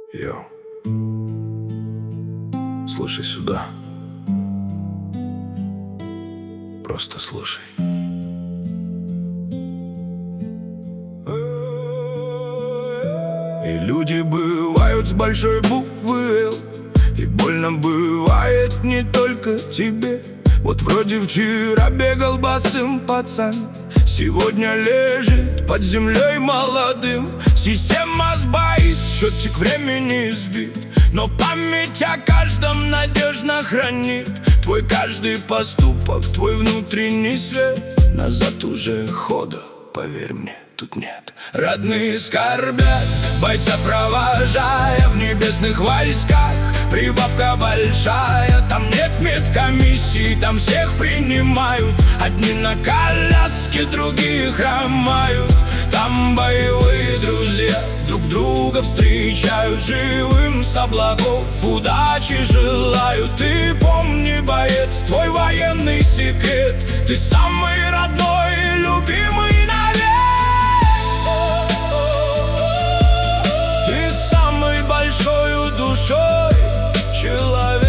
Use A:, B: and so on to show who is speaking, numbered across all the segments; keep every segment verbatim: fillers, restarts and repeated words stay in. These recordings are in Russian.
A: Йоу, слушай сюда. Просто слушай. И люди бывают с большой буквы «Л», и больно бывает не только тебе. Вот вроде вчера бегал босым пацан, сегодня лежит под землей молодым. Система сбоит, счетчик времени сбит, но память о каждом надежно хранит. Твой каждый поступок, твой внутренний свет. Назад уже хода, поверь мне, тут нет. Родные скорбят, бойца провожая в небесных войсках. Прибавка большая, там нет медкомиссии, там всех принимают. Одни на коляске, другие хромают. Там боевые друзья друг друга встречают, живым с облаков удачи желают. Ты помни, боец, твой военный секрет, ты самый родной и любимый навек. Ты самый большой душой человек.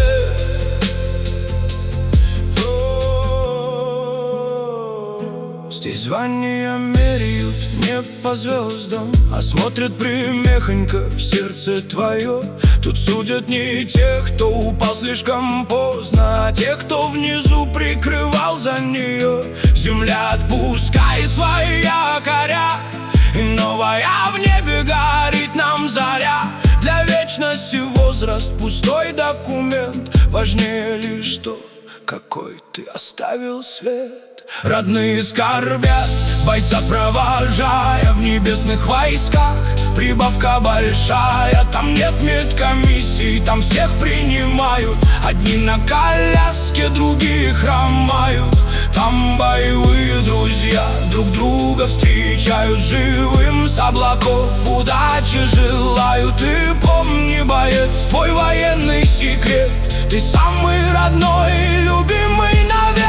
A: Здесь звания меряют не по звездам, а смотрят примехонько в сердце твое. Тут судят не тех, кто упал слишком поздно, а тех, кто внизу прикрывал за нее. Земля отпускает свои якоря, и новая в небе горит нам заря. Для вечности возраст пустой документ, важнее лишь то, какой ты оставил след. Родные скорбят, бойца провожая в небесных войсках. Прибавка большая, там нет медкомиссии, там всех принимают. Одни на коляске, другие хромают. Там боевые друзья друг друга встречают, живым с облаков удачи желают. Ты помни, боец, твой военный секрет, ты самый родной и любимый навек.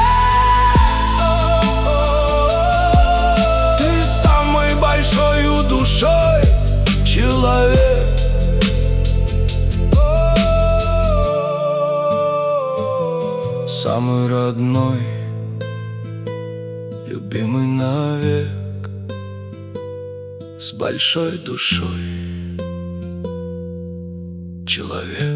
A: Большой душой человек. Самый родной, любимый навек, с большой душой человек.